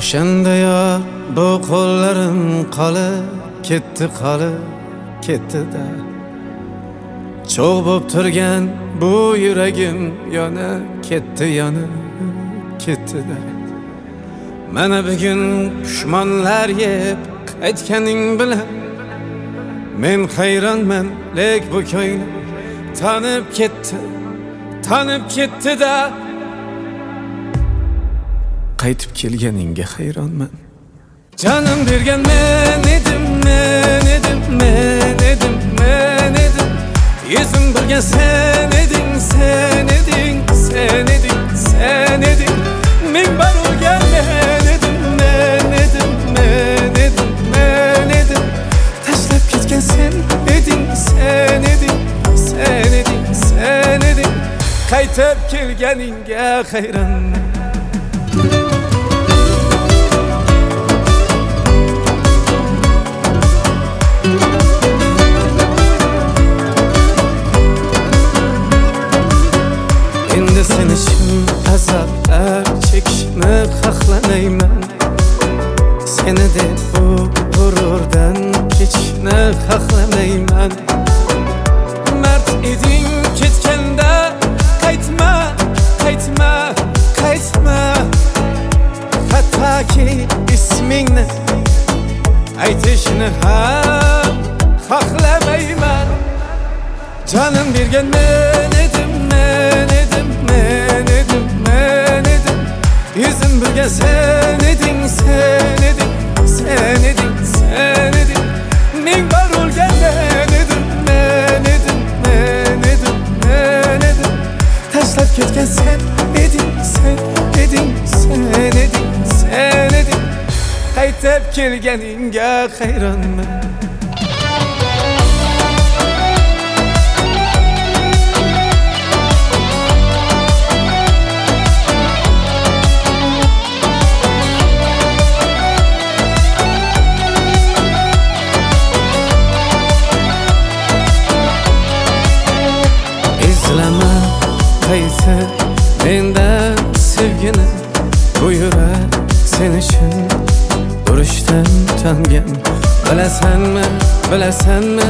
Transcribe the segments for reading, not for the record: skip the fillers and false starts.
O'shanda yor bu qo'llarim qolib ketdi-da. Cho'g' bo'p turgan bu yuragim yonib ketdi-da. Mana bugun pushmonlar yeb qaytganing bilan men hayronman, lek bu ko'nglim tanib ketdi-da. Qaytib kelganingga hayronman. Canım bergan men edim. Yuzim burgan sen eding. Men barulgan men edim. Tashlab ketgan sen eding. Qaytib kelganingga hayronman. Sen için azaplar çekişni xohlamayman. Seni de bu g'ururdan kechishni xohlamayman. Mard eding ketganda qaytma. Hattoki ismingni aytishni ham xohlamayman. Canım bergan men edim. Yuzim burgan sen eding. Men barulgan men edim. Tashlab ketgan sen eding. Qaytib kelganingga hayronman. Qaysi mendan sevgini bu yurak sen için urushdan tangan. Bilasanmi?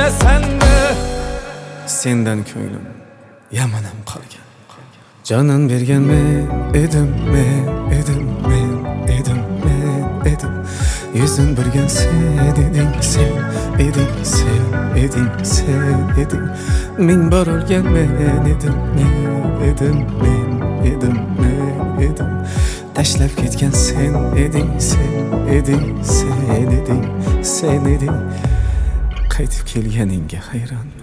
Sendan ko'nglim yamanam qolgan. Jonim bergan men edim. Yuzim burgan sen eding. Men borulgan men edim. Tashlab ketgan sen eding. Qaytib kelganingga hayron.